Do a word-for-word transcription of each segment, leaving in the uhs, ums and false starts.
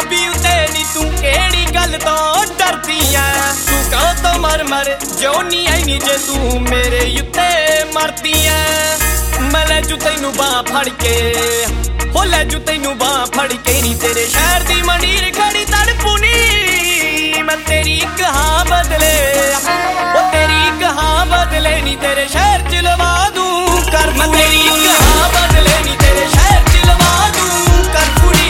ਪੰਜਾਬੀ ਉਤੇ ਨੀ ਤੂੰ ਕਿਹੜੀ ਗੱਲ ਤੋਂ ਡਰਦੀ ਐ ਤੂੰ ਕਹਾਂ ਤੋਂ ਮਰ ਮਰ ਜਿਉਣੀ ਐ ਨੀ ਜੇ ਤੂੰ ਮੇਰੇ ਉੱਤੇ ਮਰਦੀ ਐ ਮੈਂ ਲੈ ਜੂ ਤੈਨੂੰ ਬਾਹ ਫੜ ਕੇ ਹੋ ਲੈ ਜੂ ਤੈਨੂੰ ਬਾਹ ਫੜ ਕੇ ਨੀ ਤੇਰੇ ਸ਼ਹਿਰ ਦੀ ਮੰਡੀਰ ਖੜੀ ਤੜਪੂ ਨੀ ਮੈਂ ਤੇਰੀ ਇੱਕ ਹਾਂ ਬਦਲੇ ਉਹ ਤੇਰੀ ਇੱਕ ਹਾਂ ਬਦਲੇ ਨੀ ਤੇਰੇ ਸ਼ਹਿਰ ਚ ਲਵਾ ਦੂੰ ਕਰ ਮੈਂ ਤੇਰੀ ਇੱਕ ਹਾਂ ਬਦਲੇ ਨੀ ਤੇਰੇ ਸ਼ਹਿਰ ਚ ਲਵਾ ਦੂੰ ਕਰ ਕੁੜੀ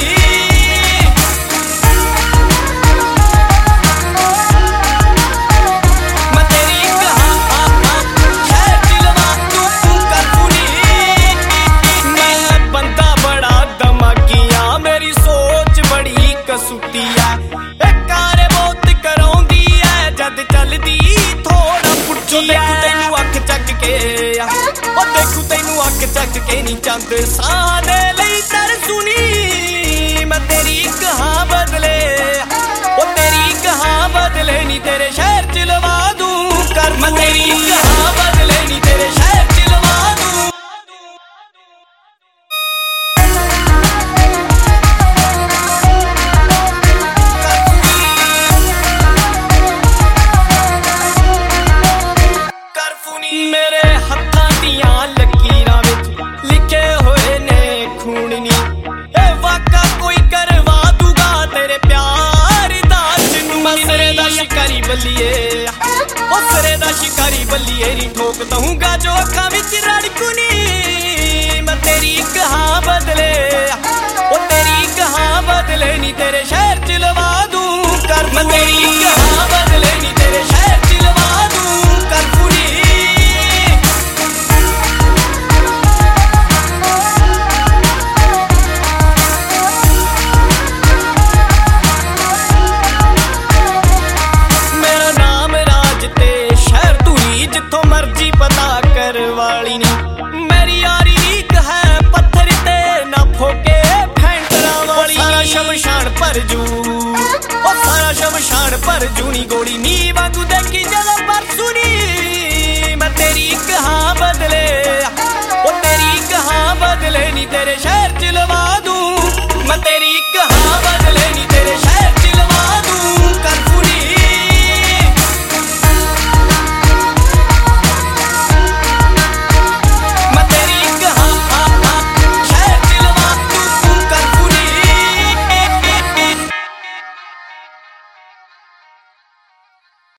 ਮੈਂ ਤੇਰੀ ਇੱਕ ਹਾਂ ਹਾਂ ਸ਼ਹਿਰ ਚ ਲਵਾ ਦੂੰ ਕਰ ਕੁੜੀ ਮੈਂ ਬੰਦਾ ਬੜਾ ਦਿਮਾਗੀਆ ਮੇਰੀ ਸੋਚ ਬੜੀ ਕਸੂਤੀ ਐ ਇਹ ਕਾਰ ਬਹੁਤ ਕਰਾਉਂਦੀ ਐ ਜਦ ਚੱਲਦੀ ਥੋੜਾ ਪੁੱਠੀ ਐ ਤੈਨੂੰ ਅੱਖ ਚੱਕ ਕੇ ਉਹ ਦੇਖੂ ਤੈਨੂੰ ਅੱਖ ਚੱਕ ਕੇ ਨੀ ਚੰਦ ਸਾਹ ਦੇ ਲਈ ਤਰਸੂਨੀ ਮੈਂ ਤੇਰੀ ਇੱਕ ਹਾਂ ਬਦਲੇ ਉਹ ਤੇਰੀ ਇੱਕ ਹਾਂ ਬਦਲੇ ਨੀ ਤੇਰੇ ਸ਼ਹਿਰ ਚ ਲਵਾ ਦੂੰ ਕਰ ਮੈਂ ਤੇਰੀ ਇੱਕ ਹਾਂ ਬਦਲੇ ਨੀ ਤੇਰੇ ਸ਼ਹਿਰ ਚ ਲਵਾ ਦੂੰ ਮੇਰੇ ਹੱਥਾਂ ਦੀਆਂ ਲਕੀਰਾਂ ਵਿੱਚ ਲਿਖੇ ਹੋਏ ਨੇ ਖੂਨ ਨੀ ਇਹ ਵਾਕਾ ਕੋਈ ਕਰਵਾ ਦੂਗਾ ਤੇਰੇ ਪਿਆਰ ਦਾ ਜਨੂਨ ਸਿਰੇ ਦਾ ਸ਼ਿਕਾਰੀ ਬੱਲੀਏ ਉਹ ਸਿਰੇ ਦਾ ਸ਼ਿਕਾਰੀ ਬੱਲੀਏ ਨੀ ਠੋਕ ਦਊਂਗਾ ਜੋ ਅੱਖਾਂ ਵਿੱਚ ਰੜਕੂਨੀ ਮੈਂ ਤੇਰੀ ਇੱਕ ਹਾਂ ਬਦਲੇ ਉਹ ਤੇਰੀ ਇੱਕ ਹਾਂ ਬਦਲੇ ਨੀ ਤੇਰੇ ਸ਼ਹਿਰ ਚ ਲਵਾ ਦੂੰ ਕਰ ਮੈਂ ਤੇਰੀ ਇੱਕ ਹਾਂ ਬਦਲੇ ਨੀ ਤੇਰੇ ਸ਼ਹਿਰ ਚ ਲਵਾ ਦੂੰ ਕਰ ਕੁੜੀ ਜਿੱਥੋਂ ਮਰਜੀ ਪਤਾ ਕਰਵਾਲੀ ਨੀ ਮੇਰੀ ਯਾਰੀ ਲੀਕ ਹੈ ਪੱਥਰ ਤੇ ਨਾ ਫੋਕੇ ਫੈਂਟਰਾਂ ਵਾਲੀ ਸਾਰਾ ਸ਼ਮਸ਼ਾਨ ਭਰ ਜੂ ਉਹ ਸਾਰਾ ਸ਼ਮਸ਼ਾਨ ਭਰ ਜੂ ਨੀ ਗੋਲੀ ਨੀ ਵਾਂਗੂ ਦੇਖੀ